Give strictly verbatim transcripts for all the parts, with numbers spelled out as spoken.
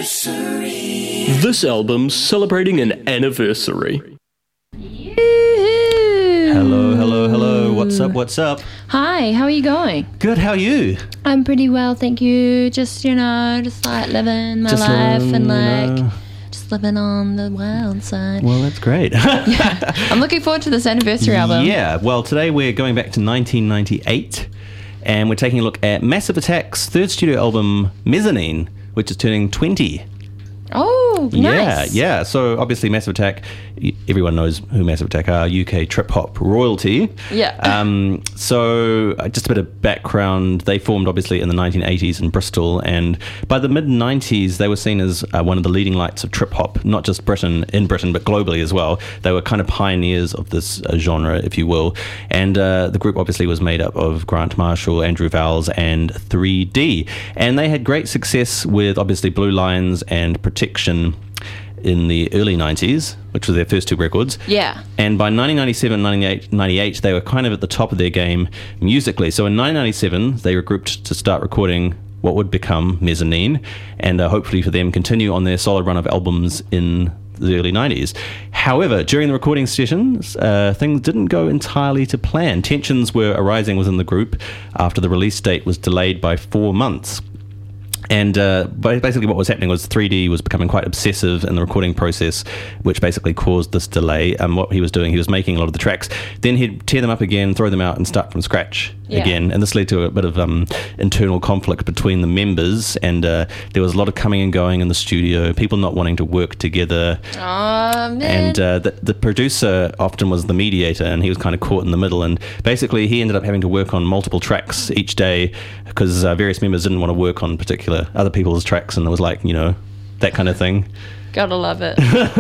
anniversary. This album's celebrating an anniversary. Hello, hello, hello. What's up, what's up? Hi, how are you going? Good, how are you? I'm pretty well, thank you. Just, you know, just like living my Just life living, and like uh, just living on the wild side. Well, that's great. Yeah, I'm looking forward to this anniversary album. Yeah, well, today we're going back to nineteen ninety-eight and we're taking a look at Massive Attack's third studio album, Mezzanine, which is turning twenty. Oh, nice. Yeah, yeah. So obviously Massive Attack, y- everyone knows who Massive Attack are, U K trip-hop royalty. Yeah. Um, so uh, just a bit of background. They formed obviously in the nineteen eighties in Bristol, and by the mid nineties they were seen as uh, one of the leading lights of trip-hop, not just Britain, in Britain, but globally as well. They were kind of pioneers of this uh, genre, if you will. And uh, the group obviously was made up of Grant Marshall, Andrew Vowles, and three D. And they had great success with obviously Blue Lines and Protection in the early nineties, which were their first two records. Yeah. And by nineteen ninety-seven, ninety-eight, ninety-eight, they were kind of at the top of their game musically. So in nineteen ninety-seven, they regrouped to start recording what would become Mezzanine, and uh, hopefully for them continue on their solid run of albums in the early nineties. However, during the recording sessions, uh, things didn't go entirely to plan. Tensions were arising within the group after the release date was delayed by four months. And uh, basically what was happening was three D was becoming quite obsessive in the recording process, which basically caused this delay. And um, what he was doing, he was making a lot of the tracks. Then he'd tear them up again, throw them out and start from scratch yeah. again. And this led to a bit of um, internal conflict between the members. And uh, there was a lot of coming and going in the studio, people not wanting to work together. Aw, man. And uh, the, the producer often was the mediator, and he was kind of caught in the middle. And basically he ended up having to work on multiple tracks each day because uh, various members didn't want to work on particular other people's tracks, and it was like, you know, that kind of thing. Gotta love it.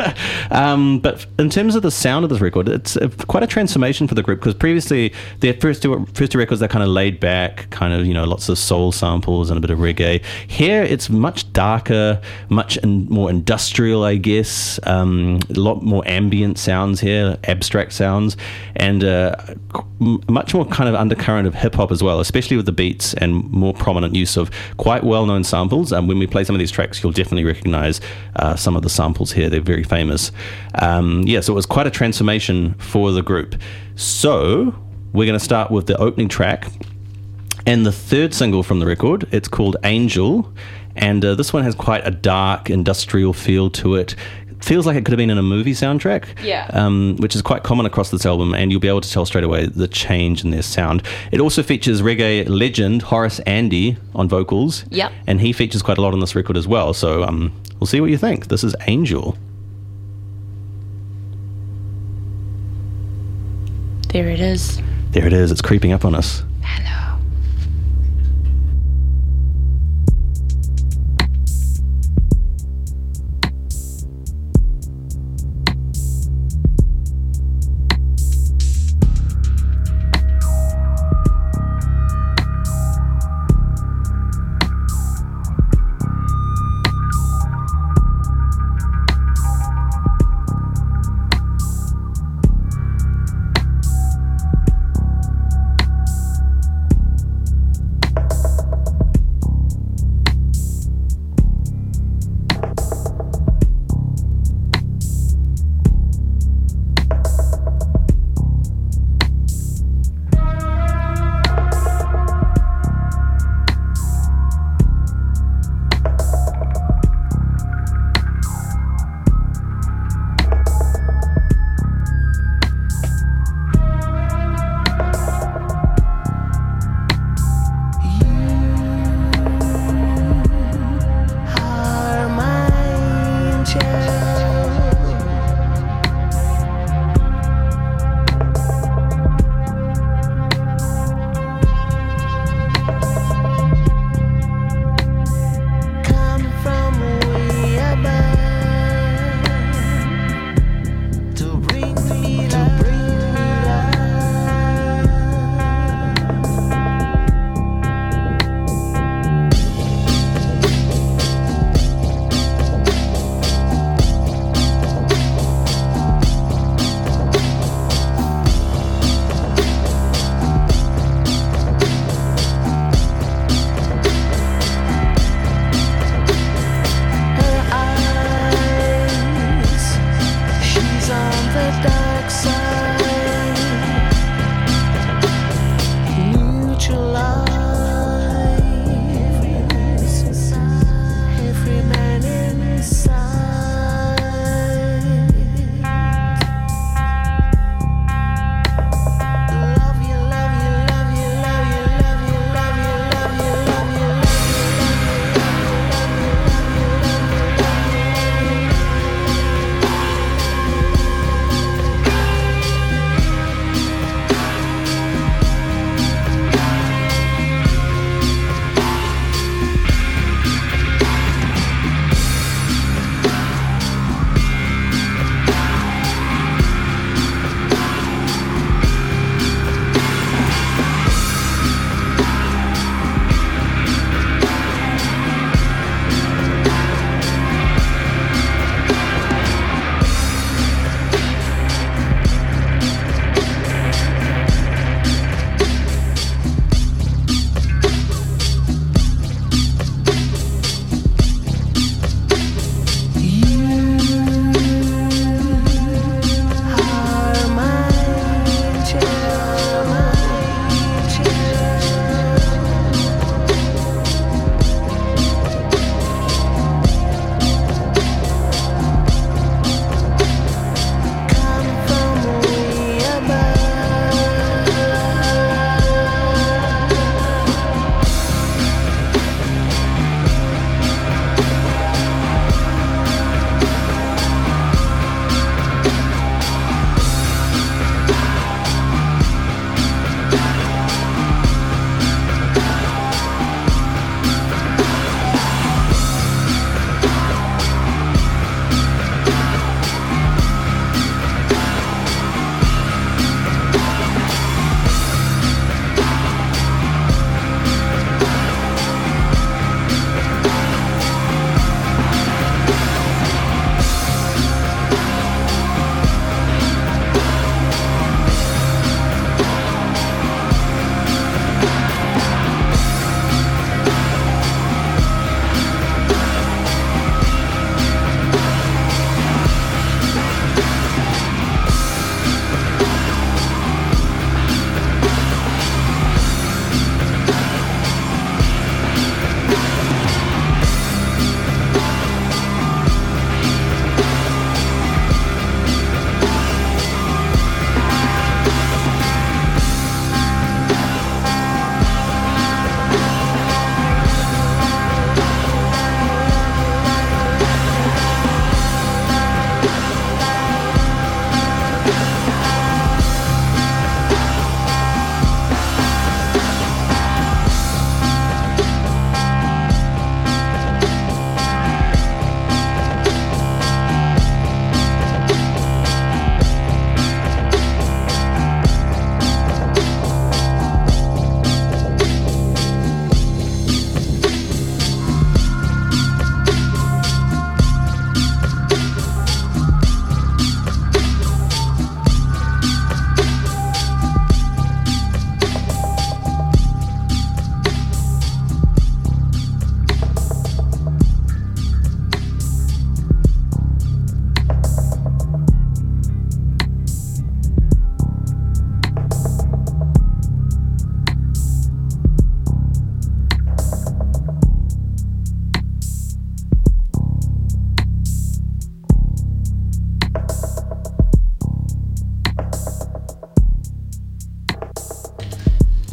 um, but in terms of the sound of this record, it's uh, quite a transformation for the group, because previously their first two, first two records, they're kind of laid back, kind of, you know, lots of soul samples and a bit of reggae. Here it's much darker, much in, more industrial, I guess, um, a lot more ambient sounds here, abstract sounds, and uh, much more kind of undercurrent of hip-hop as well, especially with the beats and more prominent use of quite well-known samples. And um, when we play some of these tracks, you'll definitely recognize uh, some of the samples here. They're very famous. Um, yeah, so it was quite a transformation for the group. So we're going to start with the opening track and the third single from the record. It's called Angel, and uh, this one has quite a dark industrial feel to it. Feels like it could have been in a movie soundtrack, yeah. um, which is quite common across this album, and you'll be able to tell straight away the change in their sound. It also features reggae legend Horace Andy on vocals, yep. and he features quite a lot on this record as well, so um, we'll see what you think. This is Angel. There it is. There it is. It's creeping up on us. Hello.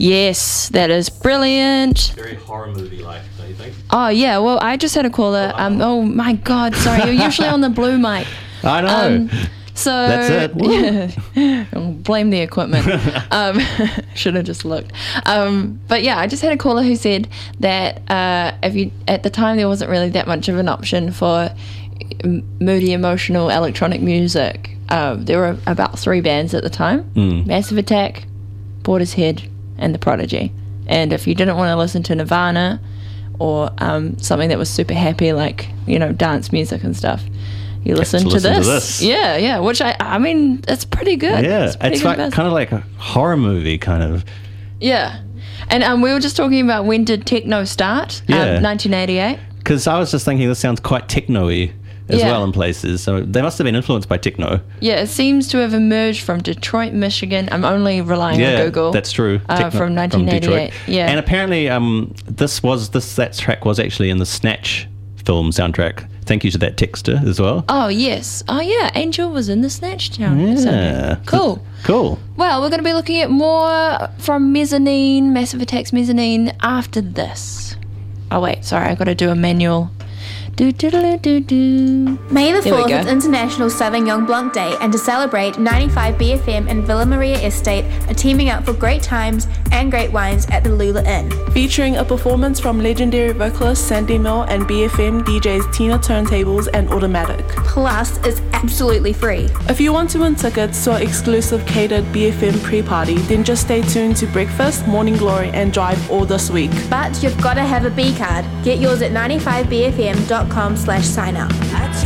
Yes, that is brilliant. Very horror movie-like, don't you think? Oh, yeah. Well, I just had a caller. Um, oh, my God. Sorry. You're usually on the blue mic. I know. Um, so That's it. Yeah, blame the equipment. um, should have just looked. Um, but yeah, I just had a caller who said that uh, if you at the time there wasn't really that much of an option for m- moody, emotional electronic music. Uh, there were about three bands at the time: Mm. Massive Attack, Portishead, and The Prodigy. And if you didn't want to listen to Nirvana or um, something that was super happy, like you know dance music and stuff, you listen, to, listen to this. this. Yeah, yeah. Which I, I mean, it's pretty good. Yeah, it's, pretty it's good like, buzz. kind of like a horror movie, kind of. Yeah, and um, we were just talking about when did techno start? Yeah. um, nineteen eighty-eight. Because I was just thinking this sounds quite techno-y as Yeah. well in places. So they must have been influenced by techno. Yeah, it seems to have emerged from Detroit, Michigan. I'm only relying Yeah, on Google. that's true. Uh, Techno- from nineteen eighty-eight. Detroit. Yeah, And apparently, um, this was this that track was actually in the Snatch film soundtrack. Thank you to that texter as well. oh yes, oh yeah, Angel was in the Snatch Town. Yeah. Cool. Cool. Well, we're going to be looking at more from Mezzanine, Massive Attack's Mezzanine after this. Oh wait, sorry, I got to do a manual. Do do do do do. May the There we fourth go. is International Sauvignon Blanc Day, and to celebrate, ninety-five B F M and Villa Maria Estate are teaming up for great times and great wines at the Lula Inn. Featuring a performance from legendary vocalist Sandy Mill and B F M D Js Tina Turntables and Automatic. Plus, it's absolutely free. If you want to win tickets to our exclusive catered B F M pre-party, then just stay tuned to Breakfast, Morning Glory and Drive all this week. But you've got to have a B card. Get yours at ninety-five b f m dot com slash sign up.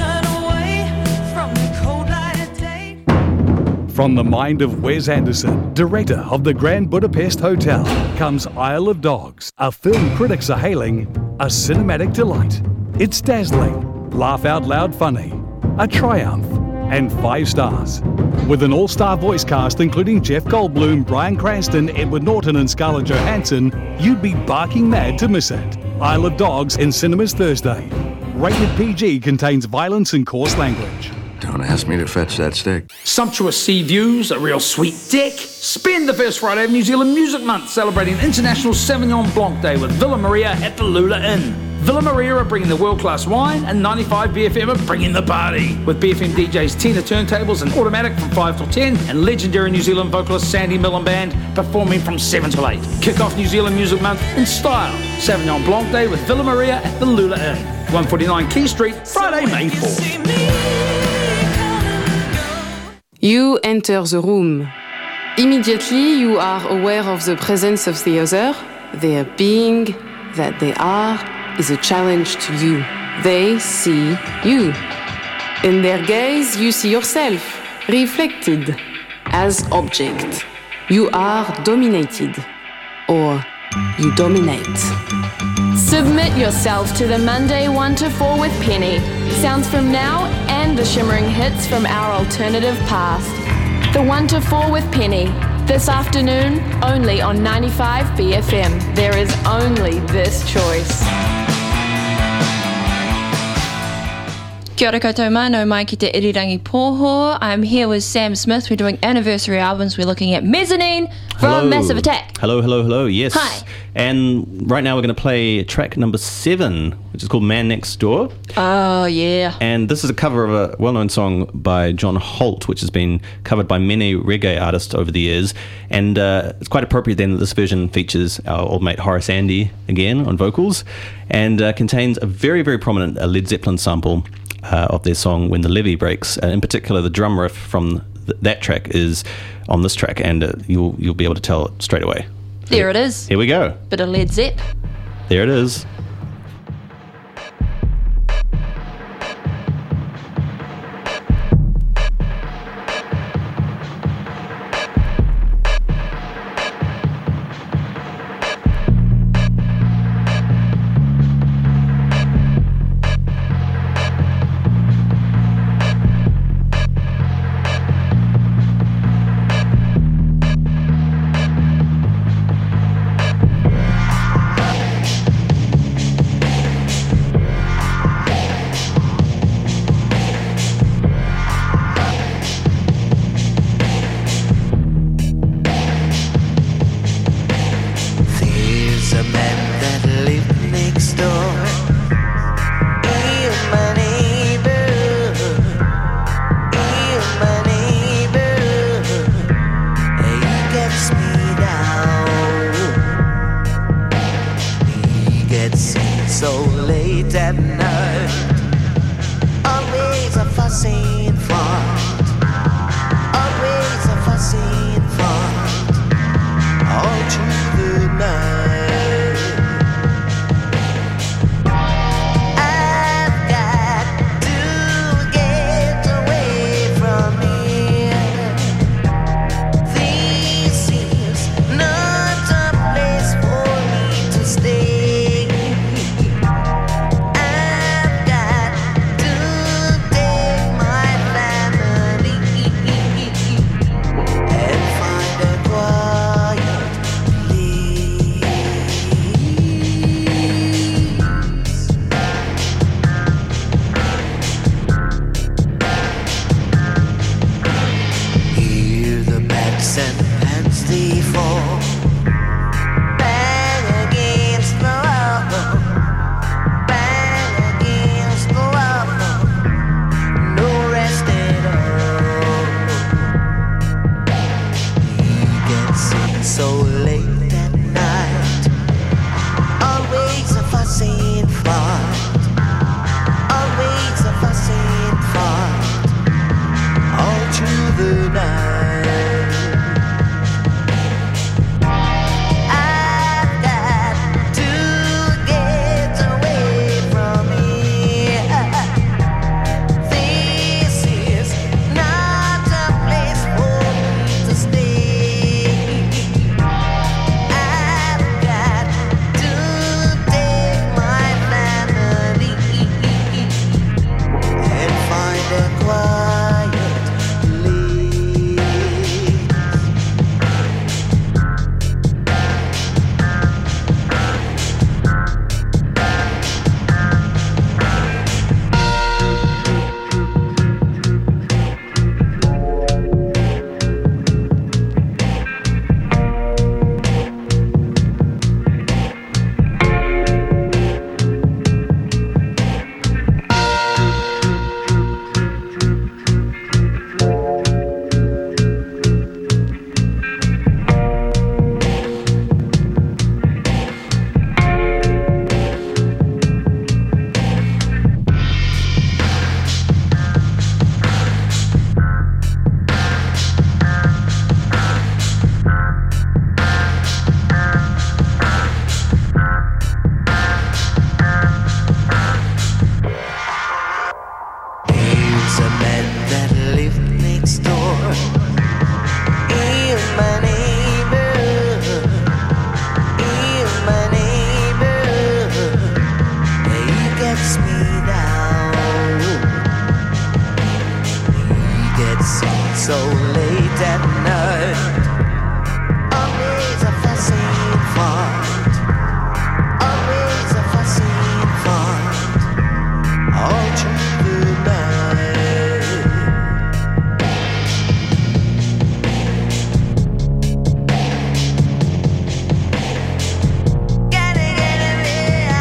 From the mind of Wes Anderson, director of the Grand Budapest Hotel, comes Isle of Dogs, a film critics are hailing a cinematic delight. It's dazzling, laugh out loud funny, a triumph, and five stars. With an all-star voice cast including Jeff Goldblum, Bryan Cranston, Edward Norton and Scarlett Johansson, you'd be barking mad to miss it. Isle of Dogs in cinemas Thursday. Rated P G, contains violence and coarse language. Don't ask me to fetch that stick. Sumptuous sea views, a real sweet deck. Spend the first Friday of New Zealand Music Month celebrating International Sauvignon Blanc Day with Villa Maria at the Lula Inn. Villa Maria are bringing the world-class wine and ninety-five B F M are bringing the party. With B F M D Js Tina Turntables and Automatic from five till ten and legendary New Zealand vocalist Sandy Millen Band performing from seven till eight. Kick off New Zealand Music Month in style. Sauvignon Blanc Day with Villa Maria at the Lula Inn. one forty-nine Key Street, Friday, May fourth. You enter the room. Immediately, you are aware of the presence of the other. Their being, that they are, is a challenge to you. They see you. In their gaze, you see yourself, reflected, as object. You are dominated, or you dominate. Submit yourself to the Monday one to four with Penny. Sounds from now and the shimmering hits from our alternative past. The one to four with Penny. This afternoon, only on ninety-five B F M. There is only this choice. Kia ora koutou mano, mai ki te irirangi pōho. I'm here with Sam Smith. We're doing anniversary albums. We're looking at Mezzanine from Hello. Massive Attack. Hello, hello, hello. Yes. Hi. And right now we're going to play track number seven, which is called Man Next Door. Oh, yeah. And this is a cover of a well-known song by John Holt, which has been covered by many reggae artists over the years. And uh, it's quite appropriate then that this version features our old mate Horace Andy again on vocals, and uh, contains a very, very prominent uh, Led Zeppelin sample uh, of their song When the Levee Breaks. Uh, in particular, the drum riff from th- that track is on this track, and uh, you'll you'll be able to tell it straight away. There it is. Here we go. Bit of Led Zepp. There it is. fussing front, always a fussing front, all through the night. I've got to get away from here. This is not a place for me to stay. I've got to take my family and find a quiet place. Hear the bats and pants they fall, bang against the wall, bang against the wall, no rest at all. He gets in so late at night, always a fussing front, always a fussing front, all through the night. I've got to get away from here. This is not a place for me to stay. I've got to take my family and find a quiet place. Here's a man that lived next door. He's my neighbor. He's my neighbor. He gets me down. He gets in so late at night. Always a fussing front. Always a fussing front. All through the night. Gotta get away.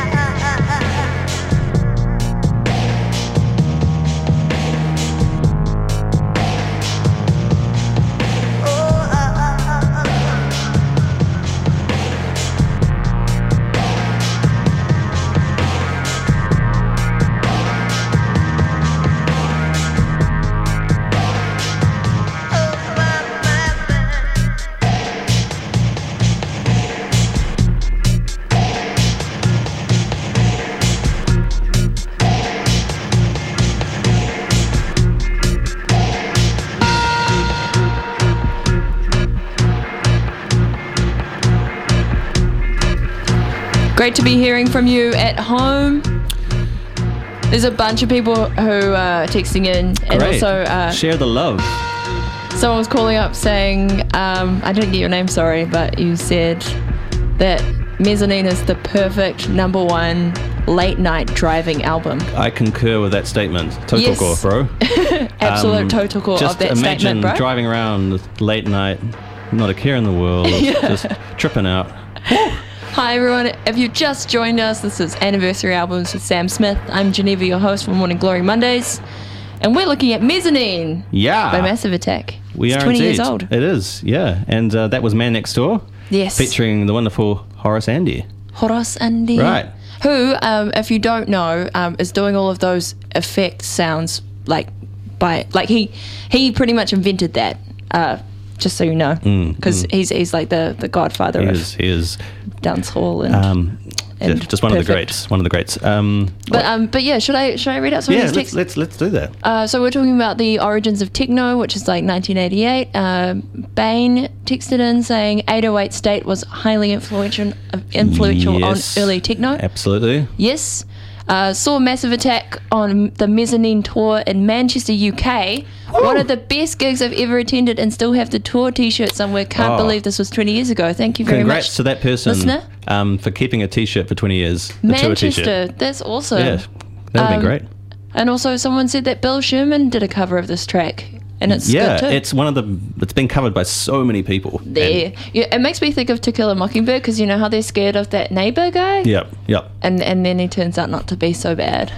Great to be hearing from you at home. There's a bunch of people who are texting in, and Great. also uh, Share the love. someone was calling up saying, um, I didn't get your name, sorry, but you said that Mezzanine is the perfect number one late night driving album. I concur with that statement. Totoko, Yes. bro. Absolute Um, totoko Just of that imagine statement, bro. driving around late night, not a care in the world, Yeah. just tripping out. Hi everyone, if you just joined us, this is Anniversary Albums with Sam Smith. I'm Geneva, your host for Morning Glory Mondays, and we're looking at Mezzanine Yeah. by Massive Attack. We it's are twenty indeed. years old. It is, yeah. And uh, that was Man Next Door. Yes. Featuring the wonderful Horace Andy. Horace Andy. Right. Who, um, if you don't know, um, is doing all of those effect sounds like by like he he pretty much invented that. Uh, just so you know, because Mm, mm. he's he's like the, the godfather He of is. He is. dance hall and. Um, and yeah, just one of the perfect. greats. One of the greats. Um, But um, but yeah, should I should I read out some yeah, of these let's, texts? let's let's do that. Uh, so we're talking about the origins of techno, which is like nineteen eighty-eight. Uh, Bain texted in saying eight oh eight State was highly influential influential Yes, on early techno. Absolutely. Yes. Uh, saw Massive Attack on the Mezzanine Tour in Manchester, U K. One of the best gigs I've ever attended, and still have the tour T-shirt somewhere. Can't Oh. believe this was twenty years ago. Thank you very Congrats much, to that person listener. um, for keeping a T-shirt for twenty years. The tour Manchester, T-shirt. that's awesome. Yeah, that'd Um, be great. And also, someone said that Bill Sherman did a cover of this track, and it's Yeah, good too. it's one of the. It's been covered by so many people. There, yeah, it makes me think of To Kill a Mockingbird because you know how they're scared of that neighbor guy, And, yep, yep. and and then he turns out not to be so bad.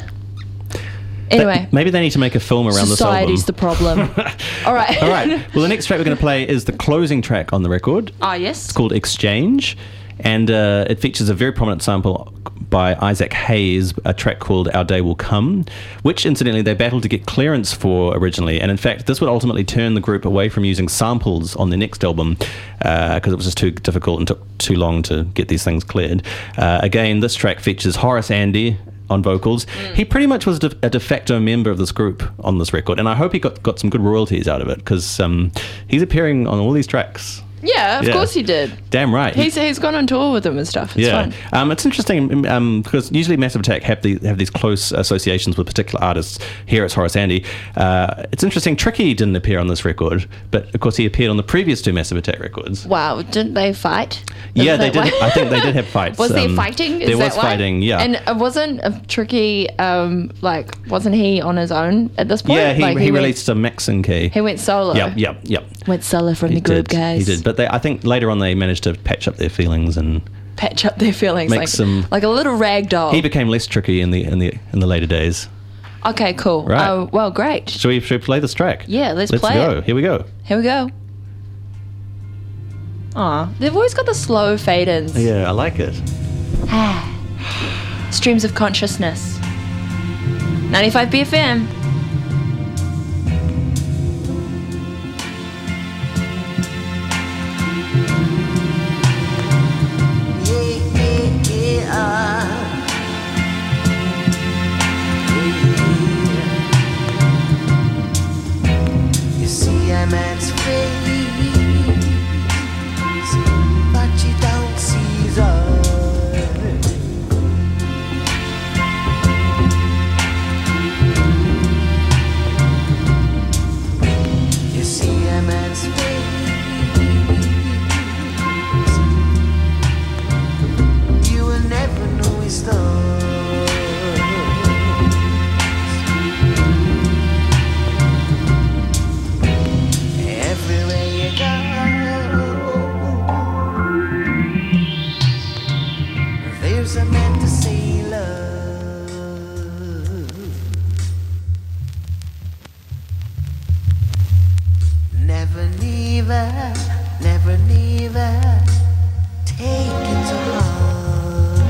Anyway, But maybe they need to make a film around society's this the album. problem. All right. All right. Well, the next track we're going to play is the closing track on the record. Ah, yes. It's called Exchange, and uh, it features a very prominent sample by Isaac Hayes, a track called Our Day Will Come, which incidentally they battled to get clearance for originally. And in fact, this would ultimately turn the group away from using samples on their next album because uh, it was just too difficult and took too long to get these things cleared. Uh, again, this track features Horace Andy on vocals. Mm. He pretty much was de- a de facto member of this group on this record, and I hope he got, got some good royalties out of it because um, he's appearing on all these tracks. Yeah, of Yeah. course he did. Damn right. He's he's gone on tour with them and stuff. It's yeah, fun. um, it's interesting um, because usually Massive Attack have the, have these close associations with particular artists. Here it's Horace Andy. Uh, it's interesting. Tricky didn't appear on this record, but of course he appeared on the previous two Massive Attack records. Wow, didn't they fight? Is Yeah, they that did. why? I think they did have fights. Was there Um, fighting? Is there that was why? fighting. Yeah, And uh, wasn't uh, Tricky um like wasn't he on his own at this point? yeah. He, like, he, went, released a Maxon key. He went solo. Yep, yep, yep. Went solo from He the group, did. guys. He did, but they, I think later on they managed to patch up their feelings, and Patch up their feelings, Make like some- like a little rag doll. he became less tricky in the in the in the later days. Okay, cool. Right. Oh, well, great. Should we, should we play this track? Yeah, let's, Let's play go. it. Here we go. Here we go. Aw, they've always got the slow fade-ins. Yeah, I like it. Streams of consciousness. ninety-five B F M. You see a man's face, but you don't see his eyes. You see a man's face, you will never know his thoughts. Everywhere you go, there's a man to say love. Never, never, never, never take it to heart.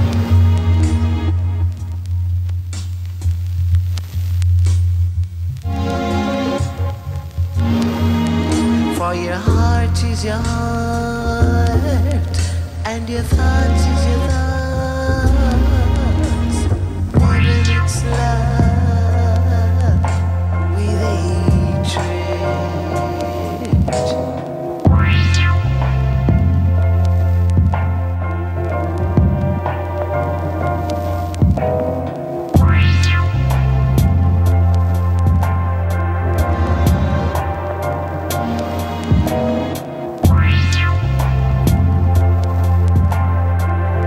For your heart is your heart, and your thoughts is your thoughts. Never mix love with hatred.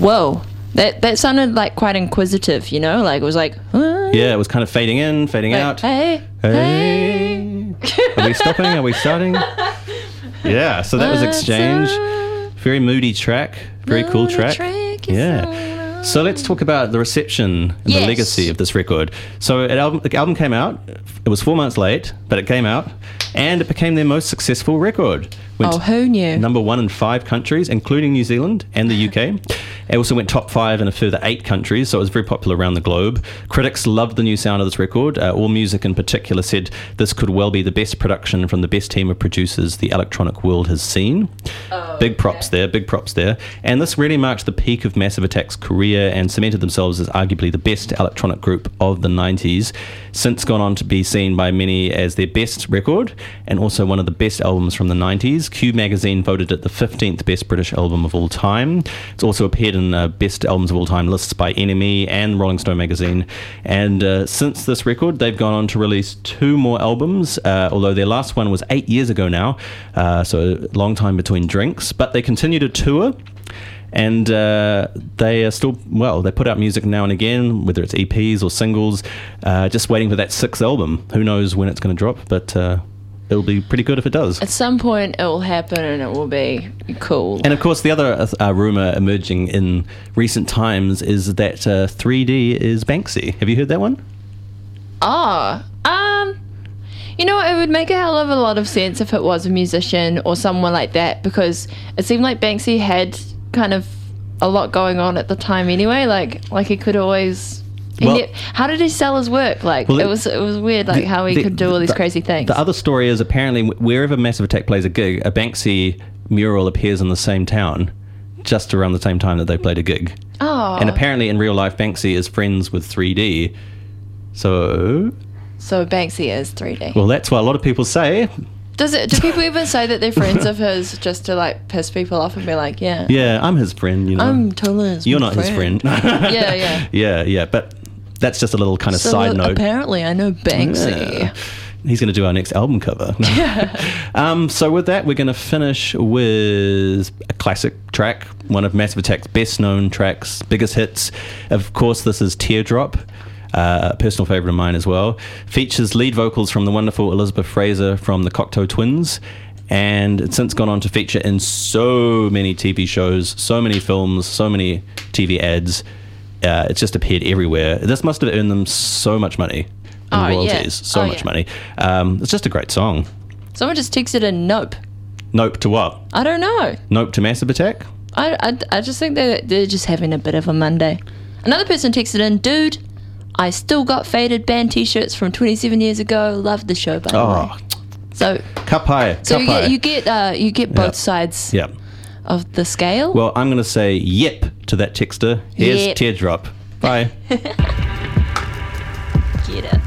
Whoa. That that sounded like quite inquisitive, you know? Like it was like, huh? Yeah, it was kind of fading in, fading Like, out. Hey, Hey. Are we stopping? Are we starting? Yeah, so that was Exchange. Very moody track. Very cool track. Yeah. So let's talk about the reception and Yes. the legacy of this record. So it album, the album came out. It was four months late, but it came out, and it became their most successful record. Went Oh, who knew? number one in five countries, including New Zealand and the U K. It also went top five in a further eight countries, so it was very popular around the globe. Critics loved the new sound of this record. Uh, AllMusic in particular said this could well be the best production from the best team of producers the electronic world has seen. Oh, big props there, big props there. And this really marked the peak of Massive Attack's career and cemented themselves as arguably the best electronic group of the nineties, since gone on to be seen by many as their best record and also one of the best albums from the nineties. Q magazine voted it the fifteenth best British album of all time. It's also appeared in uh, best albums of all time lists by N M E and Rolling Stone magazine. And uh, since this record, they've gone on to release two more albums, uh, although their last one was eight years ago now, uh, so a long time between drinks. But they continue to tour. And uh, they are still, well, they put out music now and again, whether it's E Ps or singles, uh, just waiting for that sixth album. Who knows when it's going to drop, but uh, it'll be pretty good if it does. At some point, it will happen and it will be cool. And of course, the other uh, rumour emerging in recent times is that uh, three D is Banksy. Have you heard that one? Ah, um, you know, it would make a hell of a lot of sense if it was a musician or someone like that, because it seemed like Banksy had kind of a lot going on at the time anyway. Like, like he could always. he Well- ne- how did he sell his work? Like, Well, it the- was it was weird, like The- how he the- could do all these the- crazy things. The other story is apparently wherever Massive Attack plays a gig, a Banksy mural appears in the same town just around the same time that they played a gig. Oh, And apparently in real life, Banksy is friends with three D. So, so Banksy is three D. well, that's what a lot of people say. Does it? Do people even say that they're friends of his just to like piss people off and be like, yeah, Yeah, I'm his friend, you know. I'm totally his You're not his friend. friend. yeah, yeah. yeah, yeah. But that's just a little kind of So side note. apparently, I know Banksy. Yeah. He's going to do our next album cover. um, so with that, we're going to finish with a classic track, one of Massive Attack's best known tracks, biggest hits. Of course, this is Teardrop. Uh, a personal favourite of mine as well. Features lead vocals from the wonderful Elizabeth Fraser from the Cocteau Twins, and it's since gone on to feature in so many T V shows, so many films, so many T V ads. Uh, it's just appeared everywhere. This must have earned them so much money in Oh, yeah. royalties, so Oh, much yeah. money. Um, it's just a great song. Someone just texted a nope. Nope to what? I don't know. Nope to Massive Attack? I, I, I just think that they're just having a bit of a Monday. Another person texted in, dude, I still got faded band t-shirts from twenty-seven years ago. Loved the show, by the Oh, way. So, cup high. so cup you high. get you get uh, you get both Yep. sides Yep. of the scale. Well, I'm going to say yep to that texter. Here's Yep. Teardrop. Bye. Get it.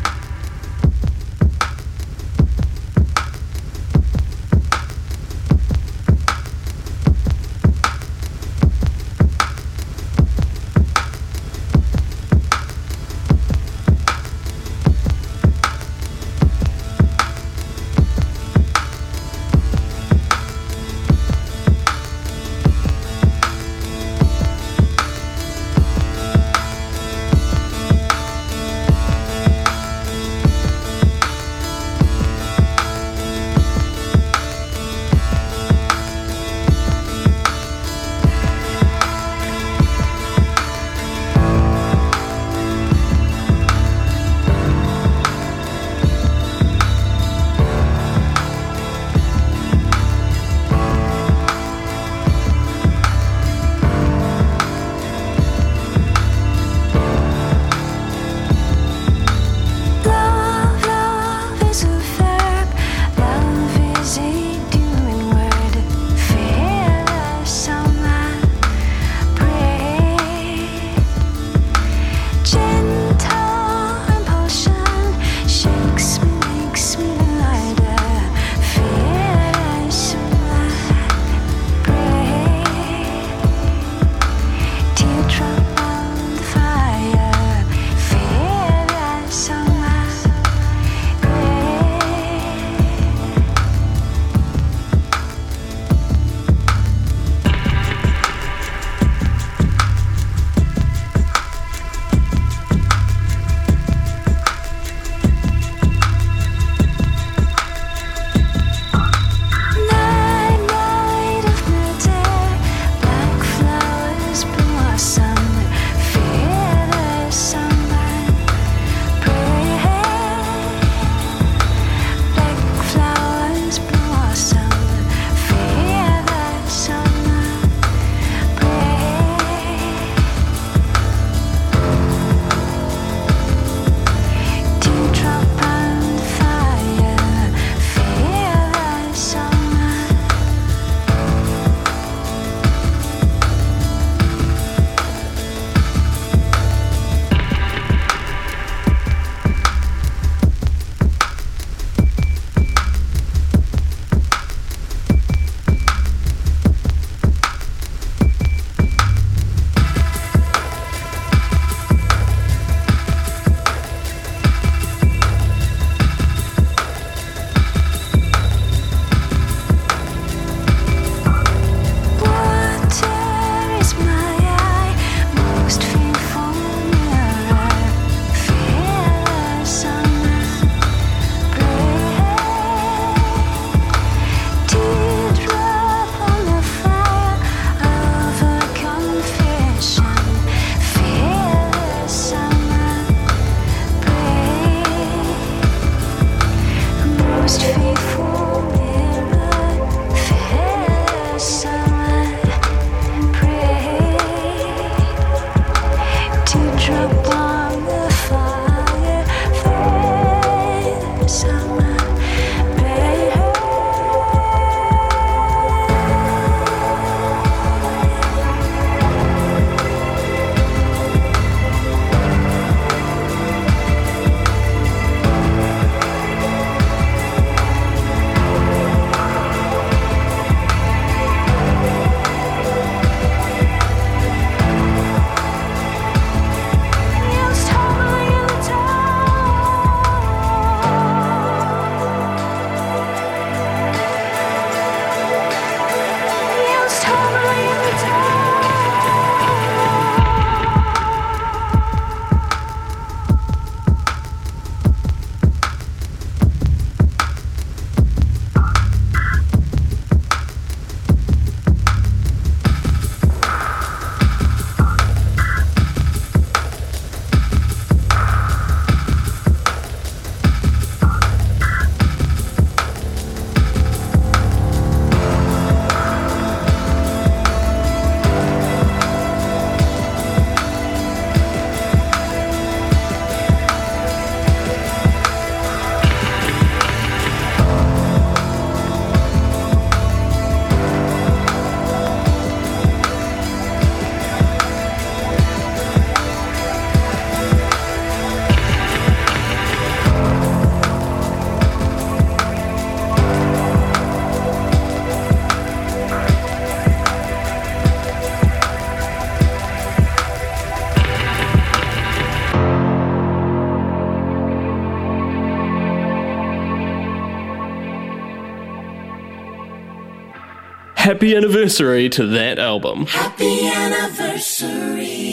Happy anniversary to that album. Happy anniversary.